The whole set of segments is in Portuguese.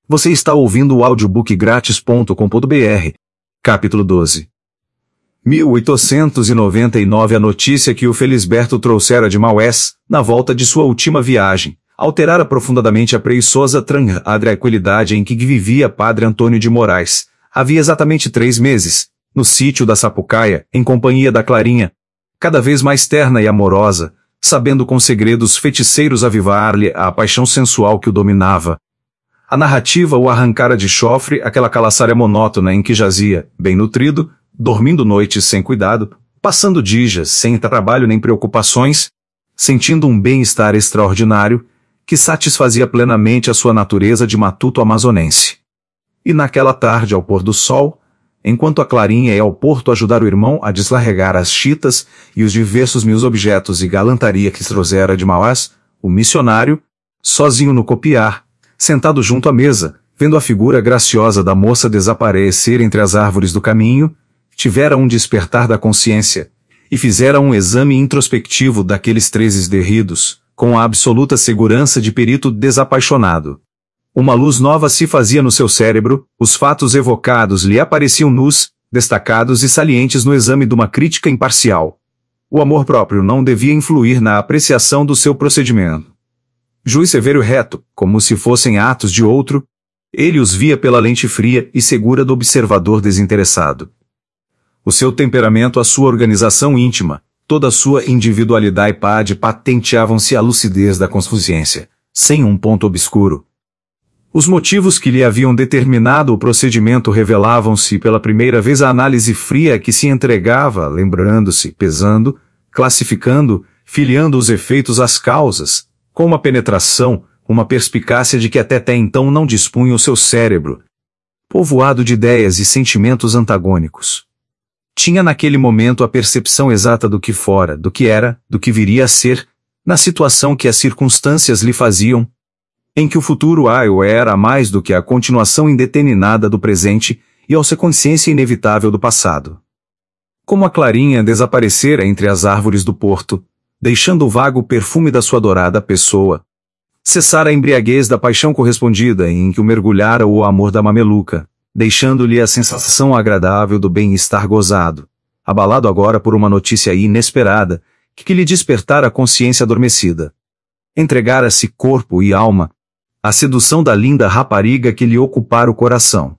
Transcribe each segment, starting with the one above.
Você está ouvindo o audiobookgratis.com.br. Capítulo 12. 1899. A notícia que o Felisberto trouxera de Maués, na volta de sua última viagem, alterara profundamente a preguiçosa tranquilidade em que vivia Padre Antônio de Moraes. Havia exatamente 3 meses, no sítio da Sapucaia, em companhia da Clarinha, cada vez mais terna e amorosa, sabendo com segredos feiticeiros avivar-lhe a paixão sensual que o dominava. A narrativa o arrancara de chofre aquela calaçária monótona em que jazia, bem nutrido, dormindo noites sem cuidado, passando dias sem trabalho nem preocupações, sentindo um bem-estar extraordinário, que satisfazia plenamente a sua natureza de matuto amazonense. E naquela tarde ao pôr do sol, enquanto a Clarinha ia ao porto ajudar o irmão a deslarregar as chitas e os diversos mil objetos e galantaria que trouxera de Maués, o missionário, sozinho no copiar, sentado junto à mesa, vendo a figura graciosa da moça desaparecer entre as árvores do caminho, tivera um despertar da consciência, e fizera um exame introspectivo daqueles 13 derridos, com a absoluta segurança de perito desapaixonado. Uma luz nova se fazia no seu cérebro, os fatos evocados lhe apareciam nus, destacados e salientes no exame de uma crítica imparcial. O amor próprio não devia influir na apreciação do seu procedimento. Juiz severo e reto, como se fossem atos de outro, ele os via pela lente fria e segura do observador desinteressado. O seu temperamento, a sua organização íntima, toda a sua individualidade patenteavam-se à lucidez da consciência, sem um ponto obscuro. Os motivos que lhe haviam determinado o procedimento revelavam-se pela primeira vez à análise fria a que se entregava, lembrando-se, pesando, classificando, filiando os efeitos às causas, com uma penetração, uma perspicácia de que até então não dispunha o seu cérebro, povoado de ideias e sentimentos antagônicos. Tinha naquele momento a percepção exata do que fora, do que era, do que viria a ser, na situação que as circunstâncias lhe faziam, em que o futuro era mais do que a continuação indeterminada do presente e a consciência inevitável do passado. Como a Clarinha desaparecera entre as árvores do porto, deixando o vago perfume da sua adorada pessoa, cessara a embriaguez da paixão correspondida em que o mergulhara o amor da mameluca, deixando-lhe a sensação agradável do bem-estar gozado, abalado agora por uma notícia inesperada, que lhe despertara a consciência adormecida. Entregara-se corpo e alma à sedução da linda rapariga que lhe ocupara o coração.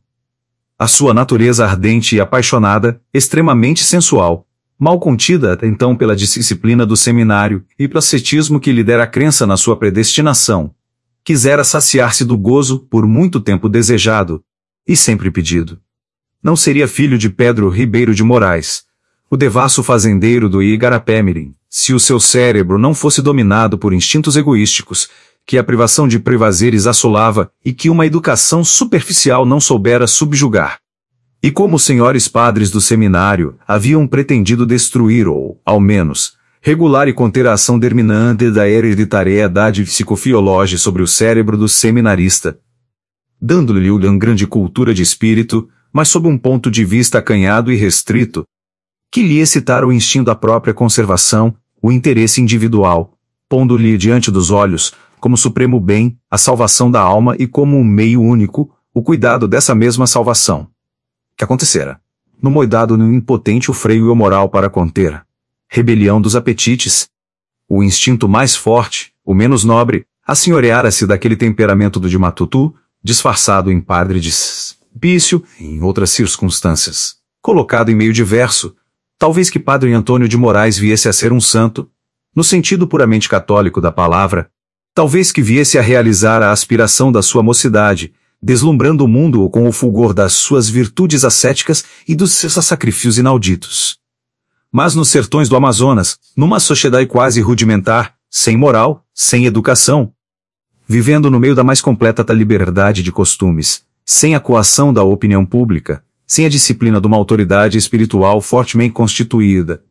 A sua natureza ardente e apaixonada, extremamente sensual, mal contida até então pela disciplina do seminário e pelo ascetismo que lhe dera a crença na sua predestinação, quisera saciar-se do gozo por muito tempo desejado e sempre pedido. Não seria filho de Pedro Ribeiro de Moraes, o devasso fazendeiro do Igarapé-Mirim, se o seu cérebro não fosse dominado por instintos egoísticos, que a privação de prazeres assolava e que uma educação superficial não soubera subjugar. E como os senhores padres do seminário haviam pretendido destruir ou, ao menos, regular e conter a ação determinante da hereditariedade psicofiológica sobre o cérebro do seminarista, dando-lhe uma grande cultura de espírito, mas sob um ponto de vista acanhado e restrito, que lhe excitara o instinto da própria conservação, o interesse individual, pondo-lhe diante dos olhos, como supremo bem, a salvação da alma e como um meio único, o cuidado dessa mesma salvação. Que acontecera? No moidado no impotente o freio e o moral para conter. Rebelião dos apetites. O instinto mais forte, o menos nobre, assenhoreara-se daquele temperamento do de matutu, disfarçado em padre de vício, em outras circunstâncias, colocado em meio diverso, talvez que Padre Antônio de Moraes viesse a ser um santo, no sentido puramente católico da palavra, talvez que viesse a realizar a aspiração da sua mocidade, deslumbrando o mundo com o fulgor das suas virtudes ascéticas e dos seus sacrifícios inauditos. Mas nos sertões do Amazonas, numa sociedade quase rudimentar, sem moral, sem educação, vivendo no meio da mais completa liberdade de costumes, sem a coação da opinião pública, sem a disciplina de uma autoridade espiritual fortemente constituída,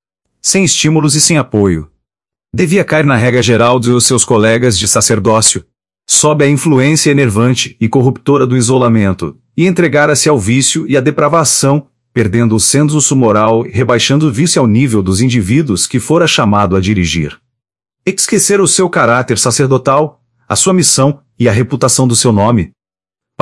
sem estímulos e sem apoio, devia cair na regra geral dos seus colegas de sacerdócio, sob a influência enervante e corruptora do isolamento, e entregara-se ao vício e à depravação, perdendo o senso moral e rebaixando o vício ao nível dos indivíduos que fora chamado a dirigir. Esquecer o seu caráter sacerdotal, a sua missão e a reputação do seu nome,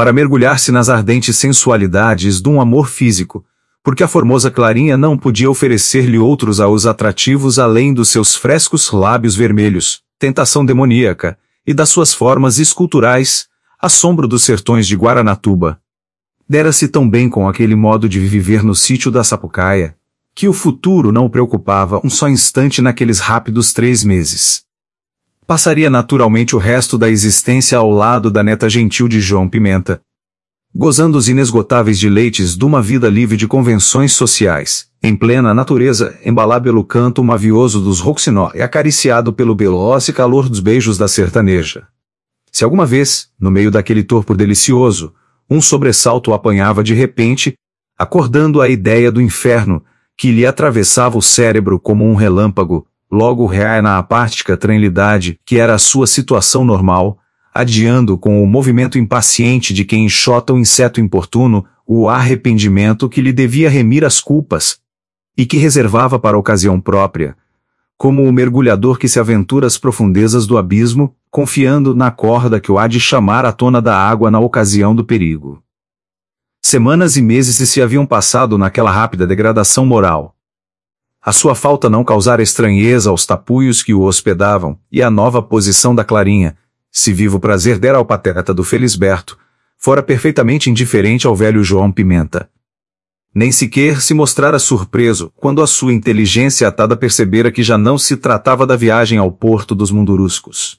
para mergulhar-se nas ardentes sensualidades de um amor físico, porque a formosa Clarinha não podia oferecer-lhe outros aos atrativos além dos seus frescos lábios vermelhos, tentação demoníaca, e das suas formas esculturais, assombro dos sertões de Guaranatuba. Dera-se tão bem com aquele modo de viver no sítio da Sapucaia, que o futuro não o preocupava um só instante naqueles rápidos 3 meses. Passaria naturalmente o resto da existência ao lado da neta gentil de João Pimenta, gozando os inesgotáveis deleites de uma vida livre de convenções sociais, em plena natureza, embalado pelo canto mavioso dos rouxinol e acariciado pelo veloz calor dos beijos da sertaneja. Se alguma vez, no meio daquele torpor delicioso, um sobressalto o apanhava de repente, acordando a ideia do inferno, que lhe atravessava o cérebro como um relâmpago, logo reai na apática tranquilidade que era a sua situação normal, adiando com o movimento impaciente de quem enxota o inseto importuno, o arrependimento que lhe devia remir as culpas, e que reservava para a ocasião própria, como o mergulhador que se aventura às profundezas do abismo, confiando na corda que o há de chamar à tona da água na ocasião do perigo. Semanas e meses se haviam passado naquela rápida degradação moral. A sua falta não causara estranheza aos tapuios que o hospedavam, e a nova posição da Clarinha, se vivo prazer dera ao pateta do Felisberto, fora perfeitamente indiferente ao velho João Pimenta. Nem sequer se mostrara surpreso quando a sua inteligência atada percebera que já não se tratava da viagem ao porto dos Munduruscos.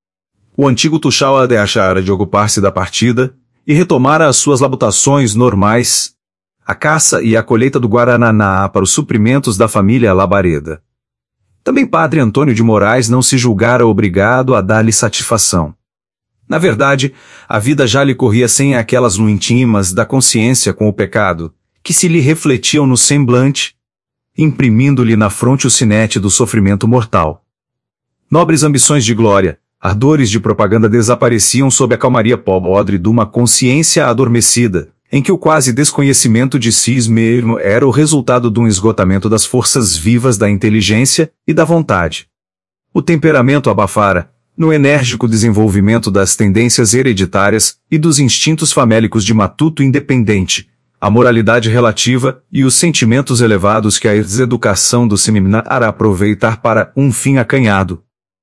O antigo Tuxal deixara de ocupar-se da partida e retomara as suas labutações normais, a caça e a colheita do Guaraná para os suprimentos da família Labareda. Também padre Antônio de Moraes não se julgara obrigado a dar-lhe satisfação. Na verdade, a vida já lhe corria sem aquelas íntimas da consciência com o pecado, que se lhe refletiam no semblante, imprimindo-lhe na fronte o sinete do sofrimento mortal. Nobres ambições de glória, ardores de propaganda desapareciam sob a calmaria podre de uma consciência adormecida, em que o quase desconhecimento de si mesmo era o resultado de um esgotamento das forças vivas da inteligência e da vontade. O temperamento abafara, no enérgico desenvolvimento das tendências hereditárias e dos instintos famélicos de matuto independente, a moralidade relativa e os sentimentos elevados que a educação do seminar aproveitar para um fim acanhado,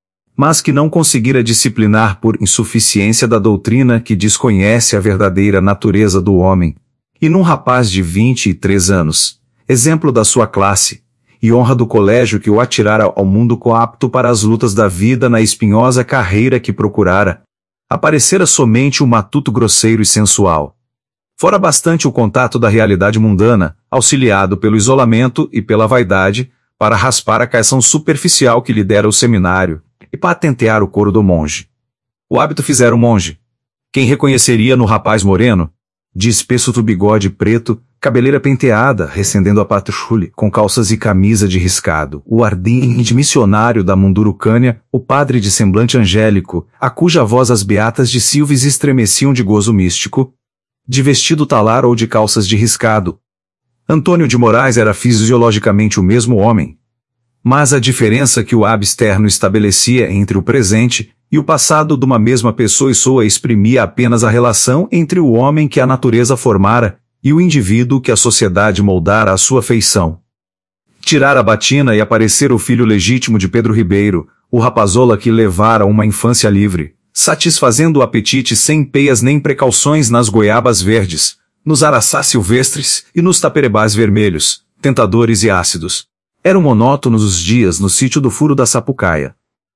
mas que não conseguira disciplinar por insuficiência da doutrina que desconhece a verdadeira natureza do homem, e num rapaz de 23 anos, exemplo da sua classe, e honra do colégio que o atirara ao mundo coapto para as lutas da vida na espinhosa carreira que procurara, aparecera somente um matuto grosseiro e sensual. Fora bastante o contato da realidade mundana, auxiliado pelo isolamento e pela vaidade, para raspar a caição superficial que lhe dera o seminário, e patentear o couro do monge. O hábito fizera o monge. Quem reconheceria no rapaz moreno, de espesso do bigode preto, cabeleira penteada, recendendo a patrulha, com calças e camisa de riscado, o ardente missionário da Mundurucânia, o padre de semblante angélico, a cuja voz as beatas de Silves estremeciam de gozo místico, de vestido talar ou de calças de riscado. Antônio de Moraes era fisiologicamente o mesmo homem, mas a diferença que o hábito externo estabelecia entre o presente e o passado de uma mesma pessoa exprimia apenas a relação entre o homem que a natureza formara e o indivíduo que a sociedade moldara à sua feição. Tirara a batina e aparecera o filho legítimo de Pedro Ribeiro, o rapazola que levara uma infância livre, satisfazendo o apetite sem peias nem precauções nas goiabas verdes, nos araçás silvestres e nos taperebás vermelhos, tentadores e ácidos. Eram monótonos os dias no sítio do Furo da Sapucaia.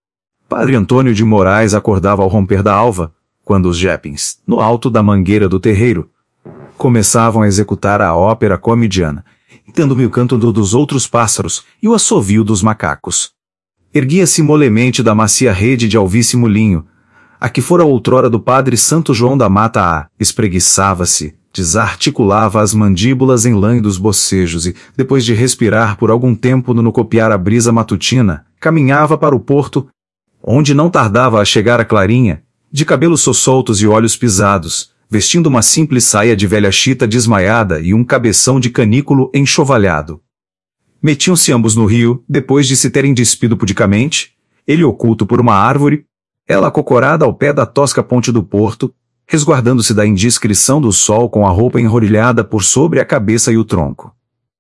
Padre Antônio de Moraes acordava ao romper da alva, quando os jepins, no alto da mangueira do terreiro, começavam a executar a ópera comediana, dando-me o canto dos outros pássaros e o assovio dos macacos. Erguia-se molemente da macia rede de alvíssimo linho, a que fora outrora do padre Santo João da Mata espreguiçava-se, desarticulava as mandíbulas em lânguidos bocejos e, depois de respirar por algum tempo no copiar a brisa matutina, caminhava para o porto, onde não tardava a chegar a Clarinha, de cabelos soltos e olhos pisados, vestindo uma simples saia de velha chita desmaiada e um cabeção de canículo enxovalhado. Metiam-se ambos no rio, depois de se terem despido pudicamente, ele oculto por uma árvore, ela acocorada ao pé da tosca ponte do porto, resguardando-se da indiscrição do sol com a roupa enrodilhada por sobre a cabeça e o tronco.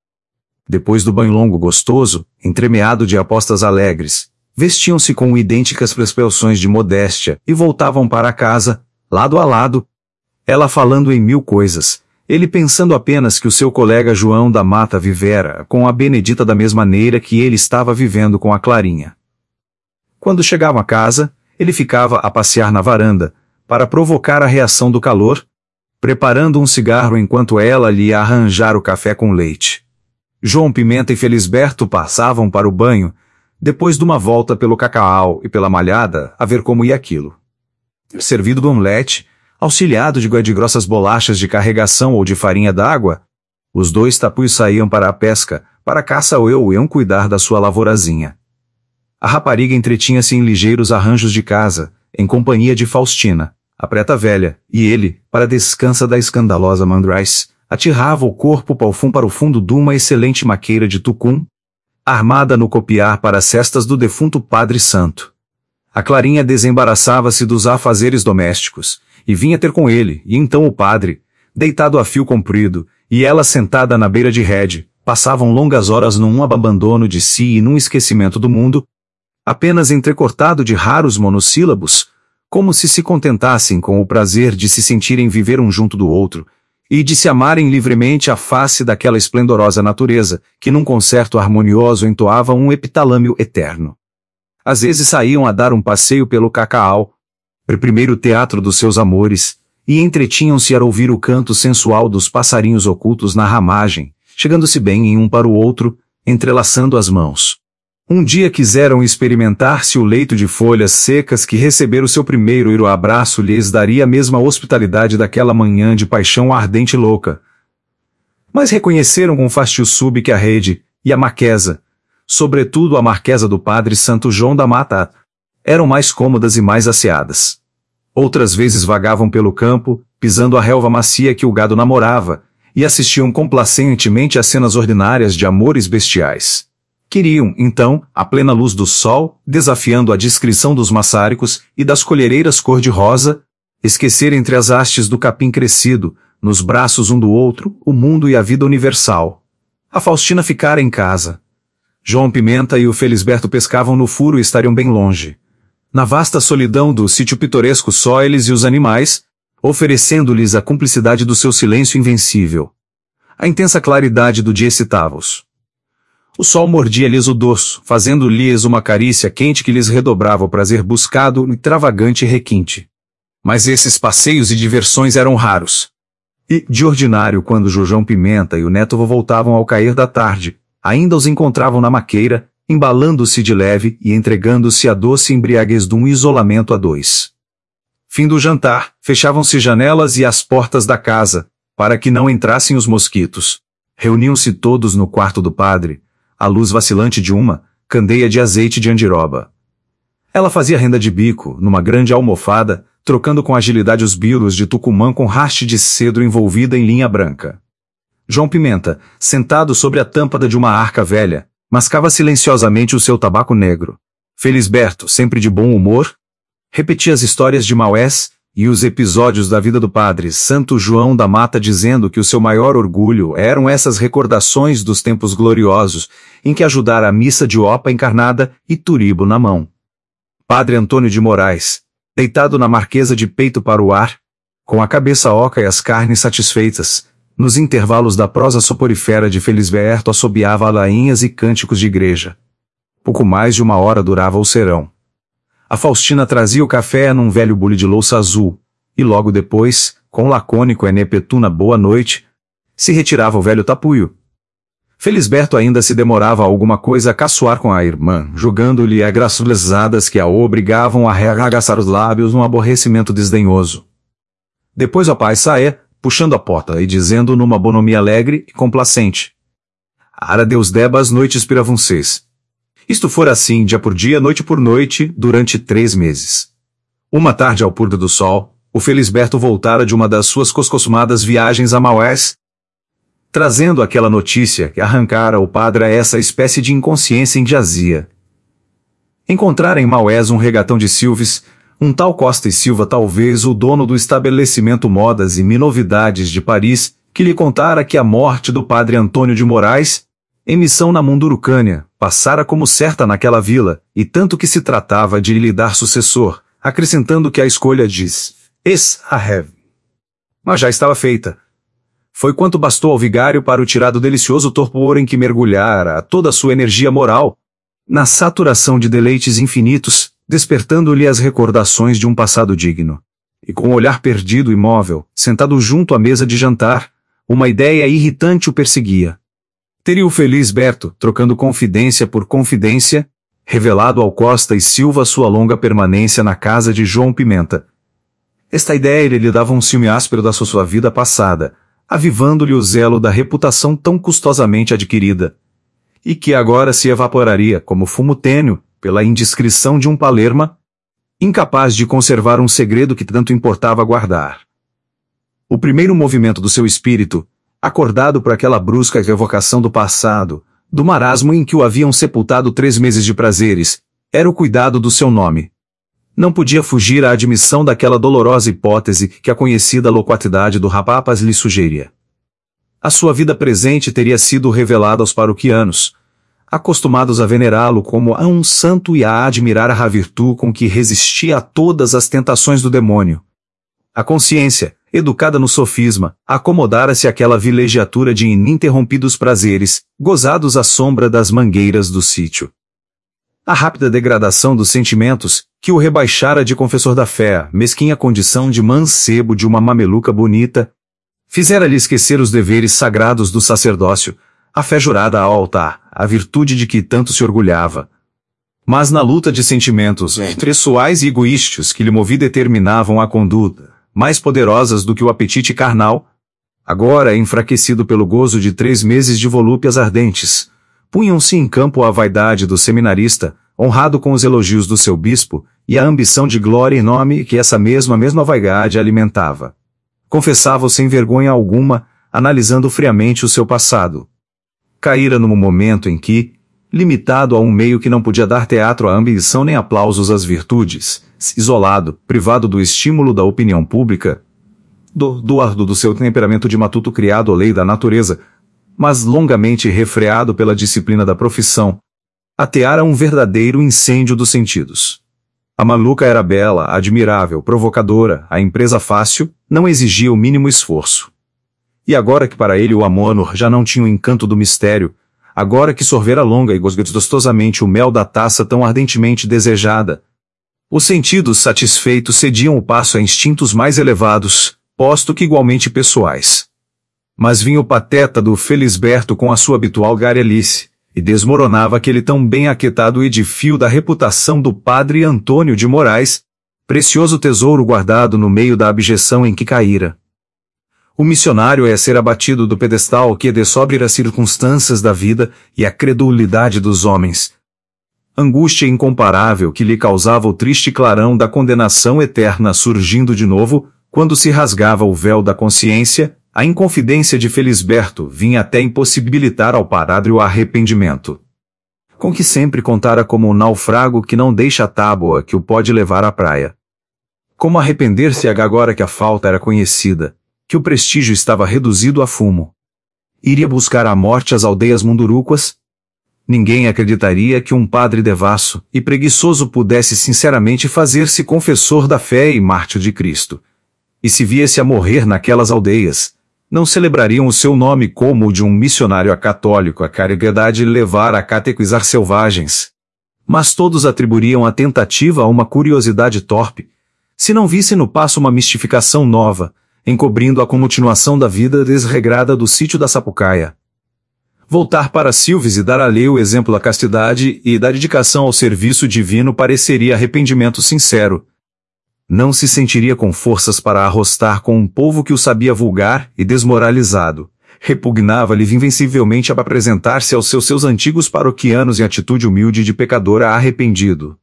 Depois do banho longo gostoso, entremeado de apostas alegres, vestiam-se com idênticas prescrições de modéstia e voltavam para casa, lado a lado, ela falando em mil coisas, ele pensando apenas que o seu colega João da Mata vivera com a Benedita da mesma maneira que ele estava vivendo com a Clarinha. Quando chegavam a casa, ele ficava a passear na varanda, para provocar a reação do calor, preparando um cigarro enquanto ela lhe ia arranjar o café com leite. João Pimenta e Felisberto passavam para o banho, depois de uma volta pelo cacau e pela malhada, a ver como ia aquilo. Servido do omelete, auxiliado de grossas bolachas de carregação ou de farinha d'água, os dois tapuios saíam para a pesca, para a caça ou iam cuidar da sua lavourazinha. A rapariga entretinha-se em ligeiros arranjos de casa, em companhia de Faustina, a preta velha, e ele, para descansa da escandalosa Mandrais, atirrava o corpo para o fundo de uma excelente maqueira de tucum, armada no copiar para as cestas do defunto Padre Santo. A Clarinha desembaraçava-se dos afazeres domésticos, e vinha ter com ele, e então o padre, deitado a fio comprido, e ela sentada na beira de rede, passavam longas horas num abandono de si e num esquecimento do mundo, apenas entrecortado de raros monossílabos, como se contentassem com o prazer de se sentirem viver um junto do outro, e de se amarem livremente à face daquela esplendorosa natureza, que num concerto harmonioso entoava um epitalâmio eterno. Às vezes saíam a dar um passeio pelo cacau, primeiro teatro dos seus amores, e entretinham-se a ouvir o canto sensual dos passarinhos ocultos na ramagem, chegando-se bem em um para o outro, entrelaçando as mãos. Um dia quiseram experimentar se o leito de folhas secas que receber o seu primeiro abraço lhes daria a mesma hospitalidade daquela manhã de paixão ardente e louca. Mas reconheceram com fastio que a rede, e a marquesa, sobretudo a marquesa do Padre Santo João da Mata, eram mais cômodas e mais asseadas. Outras vezes vagavam pelo campo, pisando a relva macia que o gado namorava, e assistiam complacentemente às cenas ordinárias de amores bestiais. Queriam, então, à plena luz do sol, desafiando a discrição dos maçáricos e das colhereiras cor-de-rosa, esquecer entre as hastes do capim crescido, nos braços um do outro, o mundo e a vida universal. A Faustina ficara em casa. João Pimenta e o Felisberto pescavam no furo e estariam bem longe. Na vasta solidão do sítio pitoresco só eles e os animais, oferecendo-lhes a cumplicidade do seu silêncio invencível. A intensa claridade do dia excitava-os. O sol mordia-lhes o dorso, fazendo-lhes uma carícia quente que lhes redobrava o prazer buscado no extravagante requinte. Mas esses passeios e diversões eram raros. E, de ordinário, quando João Pimenta e o neto voltavam ao cair da tarde, ainda os encontravam na maqueira, embalando-se de leve e entregando-se à doce embriaguez de um isolamento a dois. Fim do jantar, fechavam-se janelas e as portas da casa, para que não entrassem os mosquitos. Reuniam-se todos no quarto do padre, a luz vacilante de uma candeia de azeite de andiroba. Ela fazia renda de bico, numa grande almofada, trocando com agilidade os bilos de tucumã com haste de cedro envolvida em linha branca. João Pimenta, sentado sobre a tâmpada de uma arca velha, mascava silenciosamente o seu tabaco negro. Felisberto, sempre de bom humor, repetia as histórias de Maués e os episódios da vida do Padre Santo João da Mata, dizendo que o seu maior orgulho eram essas recordações dos tempos gloriosos em que ajudara a missa de Opa encarnada e turibo na mão. Padre Antônio de Moraes, deitado na marquesa de peito para o ar, com a cabeça oca e as carnes satisfeitas, nos intervalos da prosa soporífera de Felisberto assobiava ladainhas e cânticos de igreja. Pouco mais de uma hora durava o serão. A Faustina trazia o café num velho bule de louça azul, e logo depois, com lacônico enepetuna boa noite, se retirava o velho tapuio. Felisberto ainda se demorava alguma coisa a caçoar com a irmã, jogando-lhe graçulezadas que a obrigavam a arregaçar os lábios num aborrecimento desdenhoso. Depois o pai saía, puxando a porta e dizendo numa bonomia alegre e complacente: "Ara Deus deba as noites piravuncês." Isto fora assim, dia por dia, noite por noite, durante 3 meses. Uma tarde ao pôr do sol, o Felisberto voltara de uma das suas costumadas viagens a Maués, trazendo aquela notícia que arrancara o padre a essa espécie de inconsciência em que jazia. Encontrara em Maués um regatão de silves, Um tal Costa e Silva, talvez o dono do estabelecimento Modas e Novidades de Paris, que lhe contara que a morte do padre Antônio de Moraes, em missão na Mundurucânia, passara como certa naquela vila, e tanto que se tratava de lhe dar sucessor, acrescentando que a escolha diz, mas já estava feita. Foi quanto bastou ao vigário para o tirar do delicioso torpor em que mergulhara toda a sua energia moral, na saturação de deleites infinitos, despertando-lhe as recordações de um passado digno. E com o olhar perdido e imóvel, sentado junto à mesa de jantar, uma ideia irritante o perseguia. Teria o Felisberto, trocando confidência por confidência, revelado ao Costa e Silva sua longa permanência na casa de João Pimenta. Esta ideia lhe dava um ciúme áspero da sua vida passada, avivando-lhe o zelo da reputação tão custosamente adquirida, e que agora se evaporaria como fumo tênue pela indiscrição de um palerma, incapaz de conservar um segredo que tanto importava guardar. O primeiro movimento do seu espírito, acordado por aquela brusca revocação do passado, do marasmo em que o haviam sepultado 3 meses de prazeres, era o cuidado do seu nome. Não podia fugir à admissão daquela dolorosa hipótese que a conhecida loquacidade do rapaz lhe sugeria. A sua vida presente teria sido revelada aos paroquianos, acostumados a venerá-lo como a um santo e a admirar a virtude com que resistia a todas as tentações do demônio. A consciência, educada no sofisma, acomodara-se àquela vilegiatura de ininterrompidos prazeres, gozados à sombra das mangueiras do sítio. A rápida degradação dos sentimentos, que o rebaixara de confessor da fé, mesquinha condição de mancebo de uma mameluca bonita, fizera-lhe esquecer os deveres sagrados do sacerdócio, a fé jurada ao altar, a virtude de que tanto se orgulhava. Mas na luta de sentimentos pessoais e egoísticos que lhe determinavam a conduta, mais poderosas do que o apetite carnal, agora enfraquecido pelo gozo de 3 meses de volúpias ardentes, punham-se em campo a vaidade do seminarista, honrado com os elogios do seu bispo, e a ambição de glória e nome que essa mesma vaidade alimentava. Confessava-o sem vergonha alguma, analisando friamente o seu passado. Caíra num momento em que, limitado a um meio que não podia dar teatro à ambição nem aplausos às virtudes, isolado, privado do estímulo da opinião pública, do seu temperamento de matuto criado à lei da natureza, mas longamente refreado pela disciplina da profissão, ateara um verdadeiro incêndio dos sentidos. A maluca era bela, admirável, provocadora, a empresa fácil, não exigia o mínimo esforço. E agora que para ele o amor já não tinha o encanto do mistério, agora que sorvera longa e gostosamente o mel da taça tão ardentemente desejada, os sentidos satisfeitos cediam o passo a instintos mais elevados, posto que igualmente pessoais. Mas vinha o pateta do Felisberto com a sua habitual garelice, e desmoronava aquele tão bem aquietado edifício da reputação do padre Antônio de Moraes, precioso tesouro guardado no meio da abjeção em que caíra. O missionário é ser abatido do pedestal que descobre as circunstâncias da vida e a credulidade dos homens. Angústia incomparável que lhe causava o triste clarão da condenação eterna surgindo de novo, quando se rasgava o véu da consciência, a inconfidência de Felisberto vinha até impossibilitar ao padre o arrependimento. Com que sempre contara como um naufrago que não deixa a tábua que o pode levar à praia. Como arrepender-se agora que a falta era conhecida, que o prestígio estava reduzido a fumo? Iria buscar a morte às aldeias mundurucas? Ninguém acreditaria que um padre devasso e preguiçoso pudesse sinceramente fazer-se confessor da fé e mártir de Cristo. E se viesse a morrer naquelas aldeias, não celebrariam o seu nome como o de um missionário católico a caridade levar a catequizar selvagens. Mas todos atribuiriam a tentativa a uma curiosidade torpe, se não vissem no passo uma mistificação nova, encobrindo a continuação da vida desregrada do sítio da Sapucaia. Voltar para Silves e dar a lei o exemplo da castidade e da dedicação ao serviço divino pareceria arrependimento sincero. Não se sentiria com forças para arrostar com um povo que o sabia vulgar e desmoralizado. Repugnava-lhe invencivelmente a apresentar-se aos seus antigos paroquianos em atitude humilde de pecador arrependido.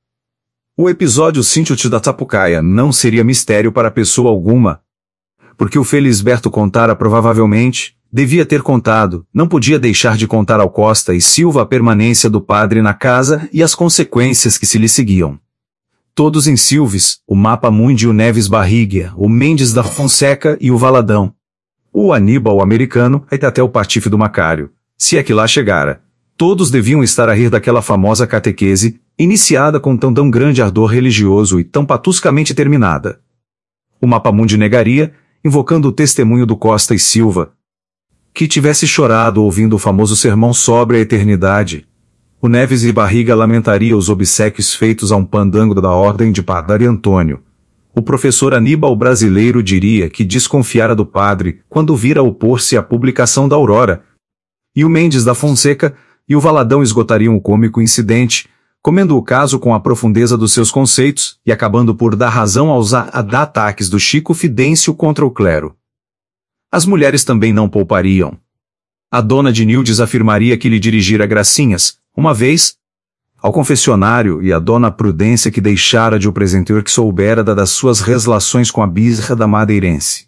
O episódio Sítio da Sapucaia não seria mistério para pessoa alguma, porque o Felisberto contara provavelmente, devia ter contado, não podia deixar de contar ao Costa e Silva a permanência do padre na casa e as consequências que se lhe seguiam. Todos em Silves, o Mapa Mundi, o Neves Barriga, o Mendes da Fonseca e o Valadão. O Aníbal americano e até o Patife do Macário, se é que lá chegara. Todos deviam estar a rir daquela famosa catequese, iniciada com tão grande ardor religioso e tão patuscamente terminada. O Mapa Mundi negaria, invocando o testemunho do Costa e Silva, que tivesse chorado ouvindo o famoso sermão sobre a eternidade. O Neves e Barriga lamentaria os obséquios feitos a um pandango da ordem de Padre Antônio. O professor Aníbal brasileiro diria que desconfiara do padre quando vira opor-se à publicação da Aurora. E o Mendes da Fonseca e o Valadão esgotariam o cômico incidente, comendo o caso com a profundeza dos seus conceitos e acabando por dar razão aos ataques do Chico Fidêncio contra o clero. As mulheres também não poupariam. A dona de Nildes afirmaria que lhe dirigira gracinhas, uma vez, ao confessionário, e a dona Prudência que deixara de o presentear que soubera das suas relações com a bisra da madeirense.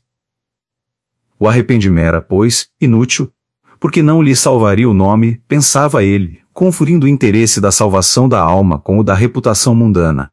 O arrependimento era, pois, inútil, porque não lhe salvaria o nome, pensava ele, confundindo o interesse da salvação da alma com o da reputação mundana.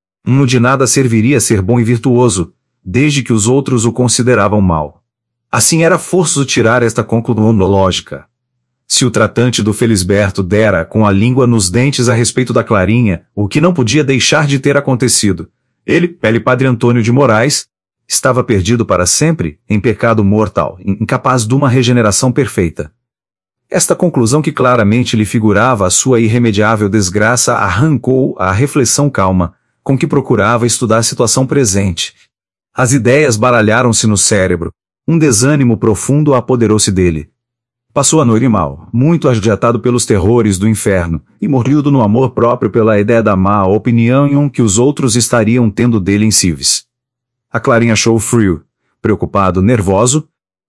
De nada serviria ser bom e virtuoso, desde que os outros o consideravam mau. Assim era forçoso tirar esta conclusão lógica. Se o tratante do Felisberto dera com a língua nos dentes a respeito da Clarinha, o que não podia deixar de ter acontecido, ele, Padre Antônio de Moraes, estava perdido para sempre, em pecado mortal, incapaz de uma regeneração perfeita. Esta conclusão que claramente lhe figurava a sua irremediável desgraça arrancou a reflexão calma, com que procurava estudar a situação presente. As ideias baralharam-se no cérebro, um desânimo profundo apoderou-se dele. Passou a noite mal, muito agitado pelos terrores do inferno, e morrido no amor próprio pela ideia da má opinião que os outros estariam tendo dele em Silves. A Clarinha achou frio, preocupado, nervoso,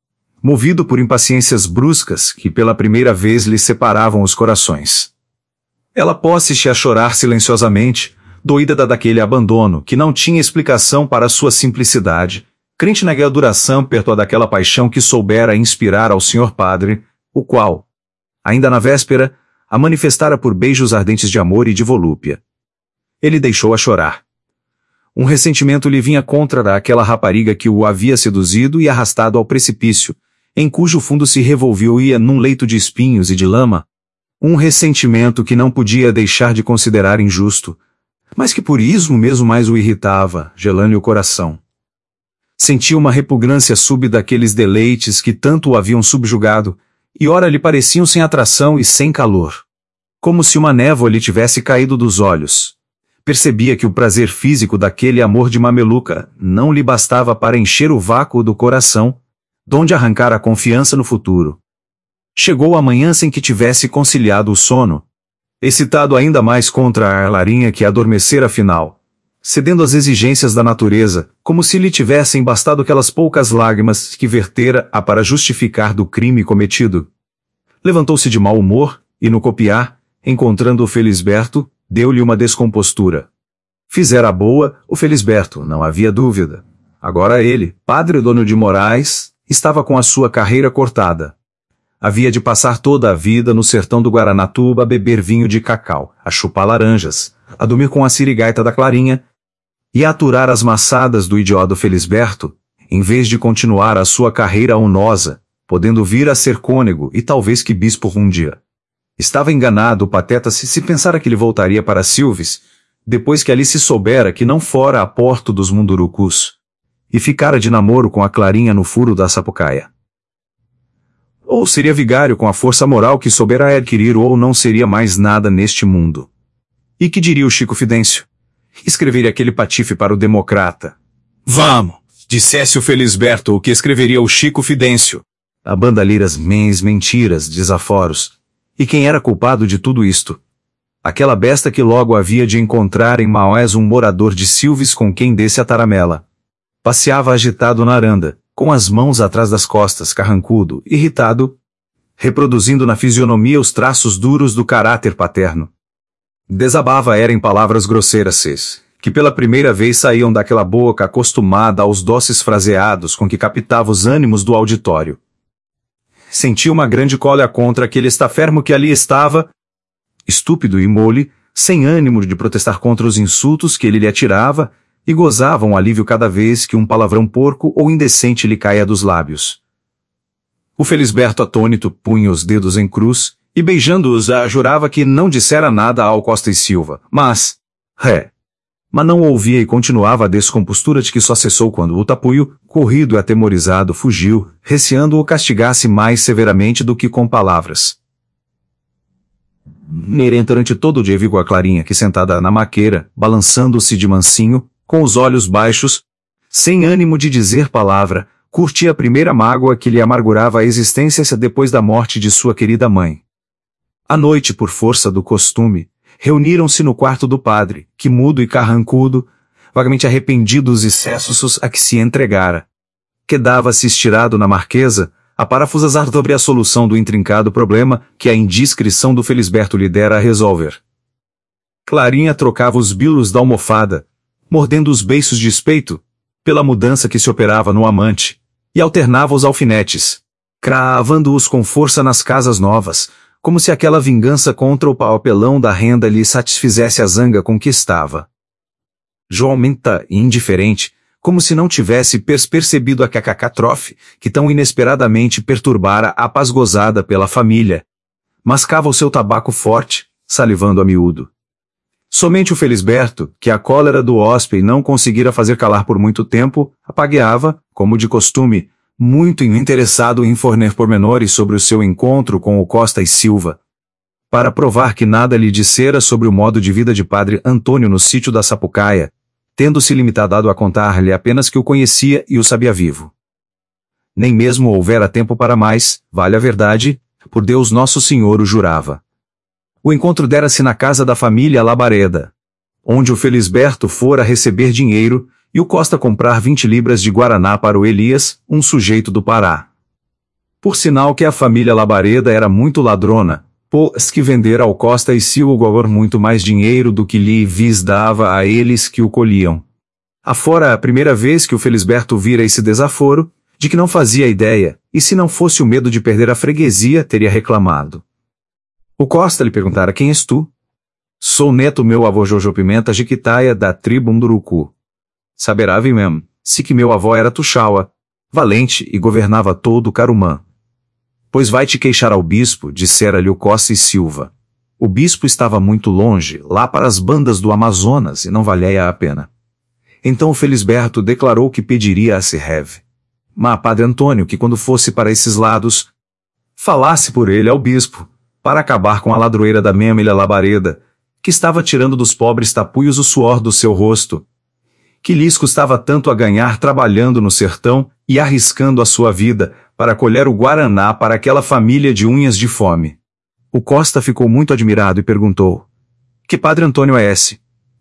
movido por impaciências bruscas que pela primeira vez lhe separavam os corações. Ela pôs-se a chorar silenciosamente, doída daquele abandono que não tinha explicação para sua simplicidade, crente na duração perto daquela paixão que soubera inspirar ao senhor padre, o qual, ainda na véspera, a manifestara por beijos ardentes de amor e de volúpia. Ele deixou-a chorar. Um ressentimento lhe vinha contra aquela rapariga que o havia seduzido e arrastado ao precipício, em cujo fundo se revolveu ia num leito de espinhos e de lama. Um ressentimento que não podia deixar de considerar injusto, mas que por isso mesmo mais o irritava, gelando-lhe o coração. Sentia uma repugnância súbita daqueles deleites que tanto o haviam subjugado, e ora lhe pareciam sem atração e sem calor. Como se uma névoa lhe tivesse caído dos olhos. Percebia que o prazer físico daquele amor de mameluca não lhe bastava para encher o vácuo do coração, donde arrancar a confiança no futuro. Chegou a manhã sem que tivesse conciliado o sono, excitado ainda mais contra a Clarinha que adormecera afinal, cedendo às exigências da natureza, como se lhe tivessem bastado aquelas poucas lágrimas que vertera para justificar do crime cometido. Levantou-se de mau humor, e no copiar, encontrando o Felisberto, deu-lhe uma descompostura. Fizera a boa, o Felisberto, não havia dúvida. Agora ele, Padre Antônio de Moraes, estava com a sua carreira cortada. Havia de passar toda a vida no sertão do Guaranatuba a beber vinho de cacau, a chupar laranjas, a dormir com a sirigaita da Clarinha, e a aturar as maçadas do idiota Felisberto, em vez de continuar a sua carreira honrosa, podendo vir a ser cônego e talvez que bispo um dia. Estava enganado o pateta se pensara que ele voltaria para Silves, depois que ali se soubera que não fora a porto dos Mundurucus, e ficara de namoro com a Clarinha no furo da Sapucaia. Ou seria vigário com a força moral que soubera adquirir ou não seria mais nada neste mundo. E que diria o Chico Fidêncio? Escreveria aquele patife para o Democrata. Vamos! Dissesse o Felisberto o que escreveria o Chico Fidêncio. A bandalheiras mentiras, desaforos. E quem era culpado de tudo isto? Aquela besta que logo havia de encontrar em Maués um morador de Silves com quem desse a taramela. Passeava agitado na aranda, com as mãos atrás das costas, carrancudo, irritado, reproduzindo na fisionomia os traços duros do caráter paterno. Desabava era em palavras grosseiras, que pela primeira vez saíam daquela boca acostumada aos doces fraseados com que captava os ânimos do auditório. Sentia uma grande cólera contra aquele estafermo que ali estava, estúpido e mole, sem ânimo de protestar contra os insultos que ele lhe atirava, e gozava um alívio cada vez que um palavrão porco ou indecente lhe caía dos lábios. O Felisberto, atônito, punha os dedos em cruz, e beijando-os, jurava que não dissera nada ao Costa e Silva, mas não ouvia e continuava a descompostura de que só cessou quando o tapuio, corrido e atemorizado, fugiu, receando o castigasse mais severamente do que com palavras. Durante todo o dia viu a Clarinha que sentada na maqueira, balançando-se de mansinho, com os olhos baixos, sem ânimo de dizer palavra, curtia a primeira mágoa que lhe amargurava a existência depois da morte de sua querida mãe. À noite, por força do costume, reuniram-se no quarto do padre, que mudo e carrancudo, vagamente arrependido dos excessos a que se entregara, quedava-se estirado na marquesa, a parafusar sobre a solução do intrincado problema que a indiscrição do Felisberto lhe dera a resolver. Clarinha trocava os bilos da almofada, mordendo os beiços de espeito, pela mudança que se operava no amante, e alternava os alfinetes, cravando-os com força nas casas novas, como se aquela vingança contra o papelão da renda lhe satisfizesse a zanga com que estava. João menta e indiferente, como se não tivesse percebido a cacatrofe que tão inesperadamente perturbara a paz gozada pela família. Mascava o seu tabaco forte, salivando a miúdo. Somente o Felisberto, que a cólera do hóspede não conseguira fazer calar por muito tempo, apagueava, como de costume, muito interessado em fornecer pormenores sobre o seu encontro com o Costa e Silva, para provar que nada lhe dissera sobre o modo de vida de padre Antônio no sítio da Sapucaia, tendo-se limitado a contar-lhe apenas que o conhecia e o sabia vivo. Nem mesmo houvera tempo para mais, vale a verdade, por Deus Nosso Senhor o jurava. O encontro dera-se na casa da família Labareda, onde o Felisberto fora receber dinheiro, e o Costa comprar 20 libras de Guaraná para o Elias, um sujeito do Pará. Por sinal que a família Labareda era muito ladrona, pois que vendera ao Costa e Silva muito mais dinheiro do que lhe dava a eles que o colhiam. Afora a primeira vez que o Felisberto vira esse desaforo, de que não fazia ideia, e se não fosse o medo de perder a freguesia, teria reclamado. O Costa lhe perguntara: quem és tu? Sou neto meu avô Jojo Pimenta Jiquitaia, da tribo Munduruku. Saberá mesmo, se que meu avô era Tuxaua, valente e governava todo o Carumã. Pois vai te queixar ao bispo, dissera-lhe o Costa e Silva. O bispo estava muito longe, lá para as bandas do Amazonas, e não valia a pena. Então o Felisberto declarou que pediria a Serreve. Mas padre Antônio, que quando fosse para esses lados, falasse por ele ao bispo, para acabar com a ladroeira da memilha Labareda, que estava tirando dos pobres tapuios o suor do seu rosto, que lhes custava tanto a ganhar trabalhando no sertão e arriscando a sua vida para colher o Guaraná para aquela família de unhas de fome. O Costa ficou muito admirado e perguntou: que padre Antônio é esse?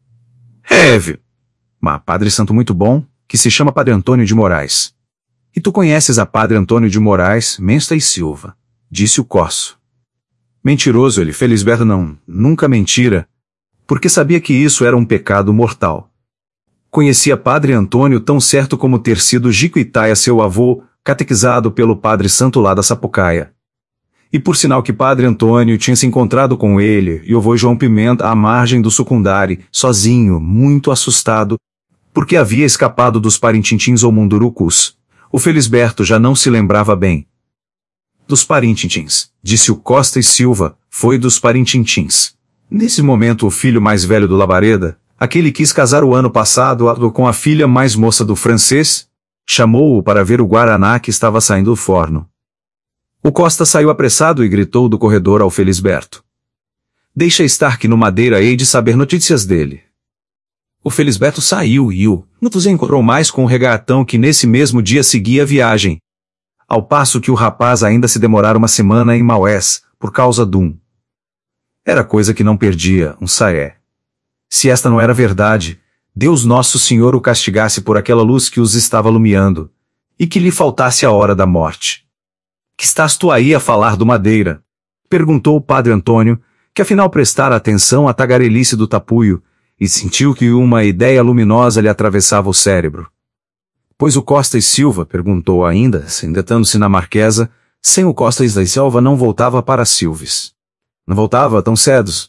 Mas padre santo muito bom, que se chama padre Antônio de Moraes. E tu conheces a padre Antônio de Moraes, Mensta e Silva, disse o Coço. Mentiroso ele, Felisberto não, nunca mentira, porque sabia que isso era um pecado mortal. Conhecia padre Antônio tão certo como ter sido Jiquitaia seu avô, catequizado pelo padre santo lá da Sapucaia. E por sinal que padre Antônio tinha se encontrado com ele e o vô João Pimenta à margem do Sucundari, sozinho, muito assustado, porque havia escapado dos parintintins ou mundurucus. O Felisberto já não se lembrava bem. Dos parintintins, disse o Costa e Silva, foi dos parintintins. Nesse momento o filho mais velho do Labareda, aquele que quis casar o ano passado com a filha mais moça do francês, chamou-o para ver o Guaraná que estava saindo do forno. O Costa saiu apressado e gritou do corredor ao Felisberto: deixa estar que no Madeira hei de saber notícias dele. O Felisberto saiu e o Nutus encontrou mais com o regatão que nesse mesmo dia seguia a viagem, ao passo que o rapaz ainda se demorara uma semana em Maués, por causa Era coisa que não perdia, um saé. Se esta não era verdade, Deus Nosso Senhor o castigasse por aquela luz que os estava alumiando, e que lhe faltasse a hora da morte. Que estás tu aí a falar do Madeira? Perguntou o padre Antônio, que afinal prestara atenção à tagarelice do tapuio, e sentiu que uma ideia luminosa lhe atravessava o cérebro. Pois o Costa e Silva, perguntou ainda, sentando-se na marquesa, sem o Costa e Silva não voltava para Silves. Não voltava tão cedos?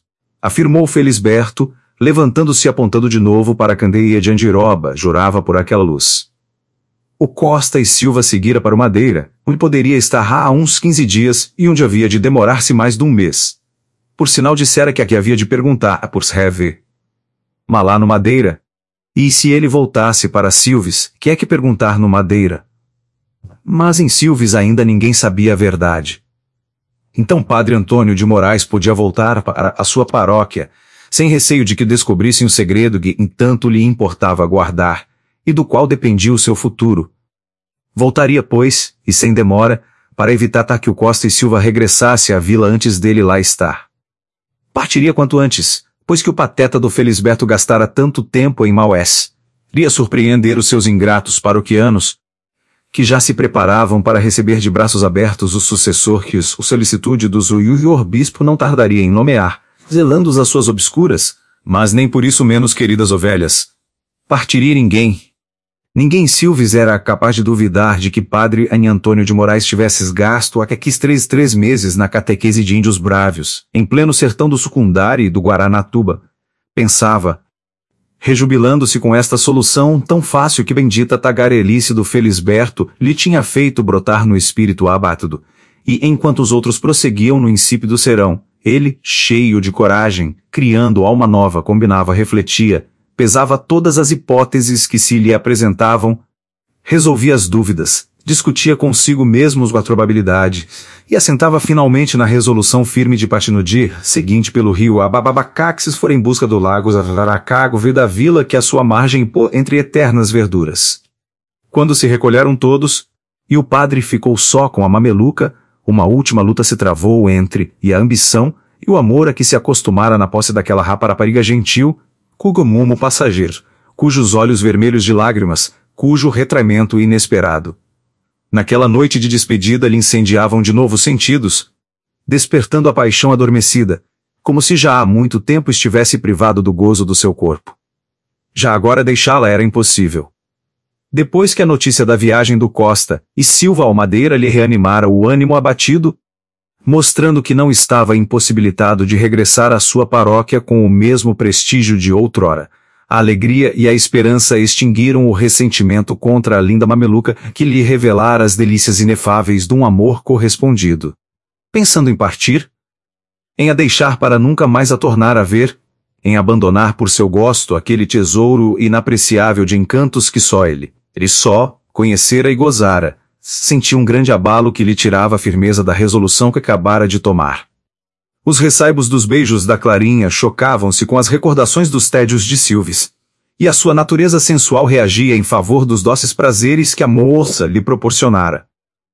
afirmou Felisberto, levantando-se e apontando de novo para a candeia de Andiroba, jurava por aquela luz. O Costa e Silva seguira para o Madeira, onde poderia estar há uns 15 dias e onde havia de demorar-se mais de um mês. Por sinal dissera que aqui havia de perguntar a por Reve. Mas lá no Madeira? E se ele voltasse para Silves, que é que perguntar no Madeira? Mas em Silves ainda ninguém sabia a verdade. Então Padre Antônio de Moraes podia voltar para a sua paróquia, sem receio de que descobrissem o segredo que entanto lhe importava guardar, e do qual dependia o seu futuro. Voltaria, pois, e sem demora, para evitar que o Costa e Silva regressasse à vila antes dele lá estar. Partiria quanto antes, pois que o pateta do Felisberto gastara tanto tempo em Maués. Iria surpreender os seus ingratos paroquianos, que já se preparavam para receber de braços abertos o sucessor que o solicitude do Senhor Bispo não tardaria em nomear, zelando-os às suas obscuras, mas nem por isso menos queridas ovelhas. Partiria ninguém. Ninguém em Silves era capaz de duvidar de que Padre Antônio de Moraes tivesse gasto aqueles três meses na catequese de índios brávios, em pleno sertão do Sucundari e do Guaranatuba. Pensava, rejubilando-se com esta solução tão fácil que bendita tagarelice do Felisberto lhe tinha feito brotar no espírito abatido, e enquanto os outros prosseguiam no insípido serão, ele, cheio de coragem, criando alma nova, combinava, refletia, pesava todas as hipóteses que se lhe apresentavam, resolvia as dúvidas, discutia consigo mesmo a probabilidade, e assentava finalmente na resolução firme de partir no dia seguinte pelo rio Ababacaxis for em busca do lago Zaracago ver da vila que a sua margem pô entre eternas verduras. Quando se recolheram todos, e o padre ficou só com a mameluca, uma última luta se travou entre a ambição e o amor a que se acostumara na posse daquela rapariga gentil, cugomumo passageiro, cujos olhos vermelhos de lágrimas, cujo retraimento inesperado. Naquela noite de despedida lhe incendiavam de novo os sentidos, despertando a paixão adormecida, como se já há muito tempo estivesse privado do gozo do seu corpo. Já agora deixá-la era impossível. Depois que a notícia da viagem do Costa e Silva ao Madeira lhe reanimara o ânimo abatido, mostrando que não estava impossibilitado de regressar à sua paróquia com o mesmo prestígio de outrora, a alegria e a esperança extinguiram o ressentimento contra a linda mameluca que lhe revelara as delícias inefáveis de um amor correspondido. Pensando em partir, em a deixar para nunca mais a tornar a ver, em abandonar por seu gosto aquele tesouro inapreciável de encantos que só ele só, conhecera e gozara, sentia um grande abalo que lhe tirava a firmeza da resolução que acabara de tomar. Os ressaibos dos beijos da Clarinha chocavam-se com as recordações dos tédios de Silves, e a sua natureza sensual reagia em favor dos doces prazeres que a moça lhe proporcionara.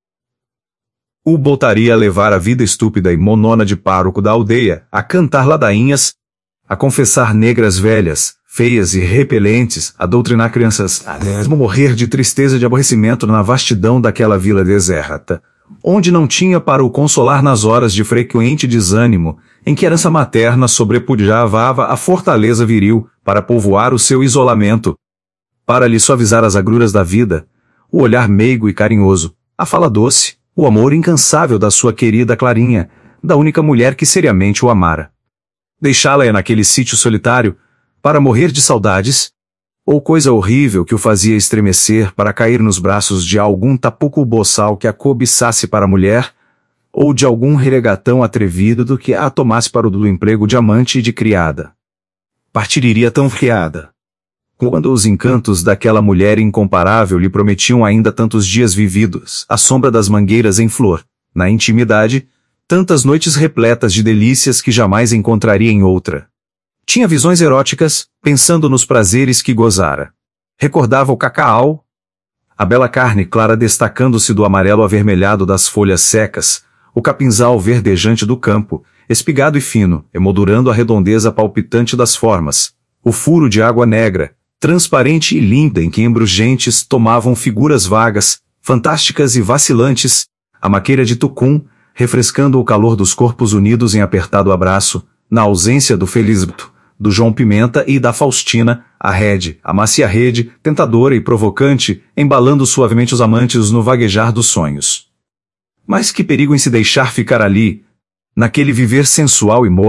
O botaria a levar a vida estúpida e monona de pároco da aldeia, a cantar ladainhas, a confessar negras velhas, feias e repelentes, a doutrinar crianças, a mesmo morrer de tristeza e de aborrecimento na vastidão daquela vila deserta, onde não tinha para o consolar nas horas de frequente desânimo, em que a herança materna sobrepujava a fortaleza viril para povoar o seu isolamento, para lhe suavizar as agruras da vida, o olhar meigo e carinhoso, a fala doce, o amor incansável da sua querida Clarinha, da única mulher que seriamente o amara. Deixá-la naquele sítio solitário, para morrer de saudades, ou coisa horrível que o fazia estremecer para cair nos braços de algum tapuco boçal que a cobiçasse para a mulher, ou de algum regatão atrevido do que a tomasse para o emprego de amante e de criada. Partiriria tão criada. Quando os encantos daquela mulher incomparável lhe prometiam ainda tantos dias vividos, à sombra das mangueiras em flor, na intimidade, tantas noites repletas de delícias que jamais encontraria em outra. Tinha visões eróticas, pensando nos prazeres que gozara. Recordava o cacau, a bela carne clara destacando-se do amarelo avermelhado das folhas secas, o capinzal verdejante do campo, espigado e fino, emoldurando a redondeza palpitante das formas, o furo de água negra, transparente e linda em que embrugentes tomavam figuras vagas, fantásticas e vacilantes, a maqueira de Tucum, refrescando o calor dos corpos unidos em apertado abraço, na ausência do Felisberto, do João Pimenta e da Faustina, a rede, a macia rede, tentadora e provocante, embalando suavemente os amantes no vaguejar dos sonhos. Mas que perigo em se deixar ficar ali, naquele viver sensual e mole,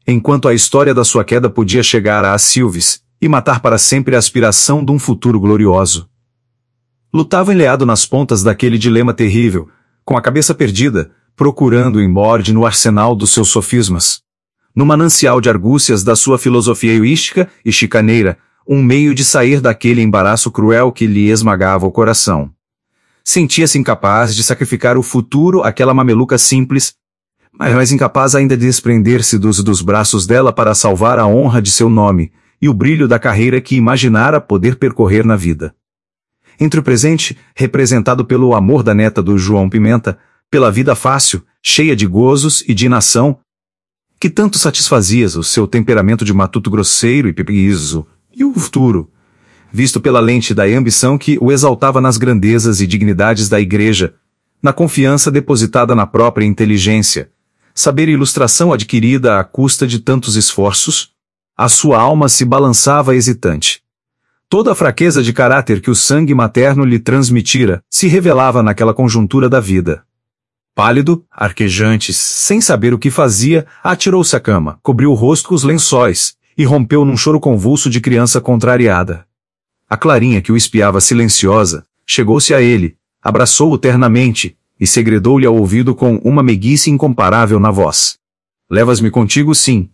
enquanto a história da sua queda podia chegar a Silves e matar para sempre a aspiração de um futuro glorioso. Lutava enleado nas pontas daquele dilema terrível, com a cabeça perdida, procurando em Mord no arsenal dos seus sofismas, no manancial de argúcias da sua filosofia eística e chicaneira, um meio de sair daquele embaraço cruel que lhe esmagava o coração. Sentia-se incapaz de sacrificar o futuro àquela mameluca simples, mas incapaz ainda de desprender-se dos braços dela para salvar a honra de seu nome e o brilho da carreira que imaginara poder percorrer na vida. Entre o presente, representado pelo amor da neta do João Pimenta, pela vida fácil, cheia de gozos e de inação, que tanto satisfazia o seu temperamento de matuto grosseiro e pipizo, e o futuro, visto pela lente da ambição que o exaltava nas grandezas e dignidades da igreja, na confiança depositada na própria inteligência, saber e ilustração adquirida à custa de tantos esforços, a sua alma se balançava hesitante. Toda a fraqueza de caráter que o sangue materno lhe transmitira se revelava naquela conjuntura da vida. Pálido, arquejante, sem saber o que fazia, atirou-se à cama, cobriu o rosto com os lençóis, e rompeu num choro convulso de criança contrariada. A Clarinha, que o espiava silenciosa, chegou-se a ele, abraçou-o ternamente, e segredou-lhe ao ouvido com uma meiguice incomparável na voz. Levas-me contigo sim,